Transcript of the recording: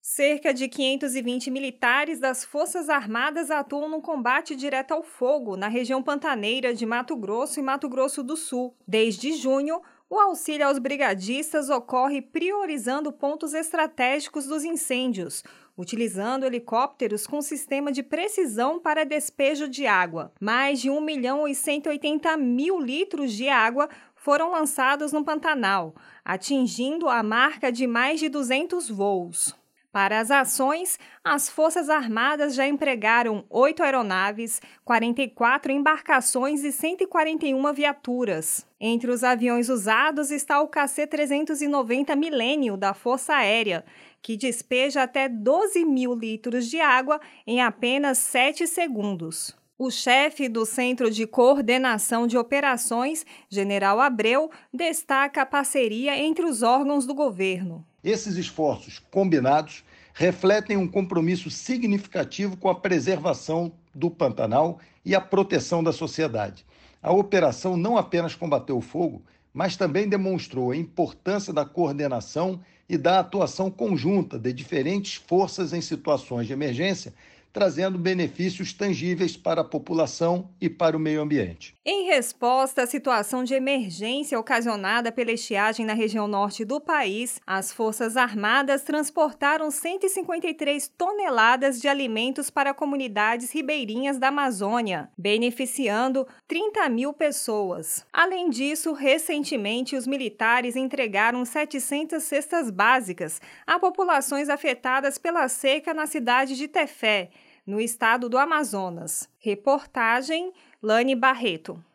Cerca de 520 militares das Forças Armadas atuam no combate direto ao fogo na região pantaneira de Mato Grosso e Mato Grosso do Sul. Desde junho, o auxílio aos brigadistas ocorre priorizando pontos estratégicos dos incêndios, utilizando helicópteros com sistema de precisão para despejo de água. Mais de 1.180.000 litros de água foram lançados no Pantanal, atingindo a marca de mais de 200 voos. Para as ações, as Forças Armadas já empregaram 8 aeronaves, 44 embarcações e 141 viaturas. Entre os aviões usados está o KC-390 Millennium da Força Aérea, que despeja até 12.000 litros de água em apenas 7 segundos. O chefe do Centro de Coordenação de Operações, General Abreu, destaca a parceria entre os órgãos do governo. Esses esforços combinados refletem um compromisso significativo com a preservação do Pantanal e a proteção da sociedade. A operação não apenas combateu o fogo, mas também demonstrou a importância da coordenação e da atuação conjunta de diferentes forças em situações de emergência, trazendo benefícios tangíveis para a população e para o meio ambiente. Em resposta à situação de emergência ocasionada pela estiagem na região norte do país, as Forças Armadas transportaram 153 toneladas de alimentos para comunidades ribeirinhas da Amazônia, beneficiando 30.000 pessoas. Além disso, recentemente, os militares entregaram 700 cestas básicas a populações afetadas pela seca na cidade de Tefé, no estado do Amazonas. Reportagem Lani Barreto.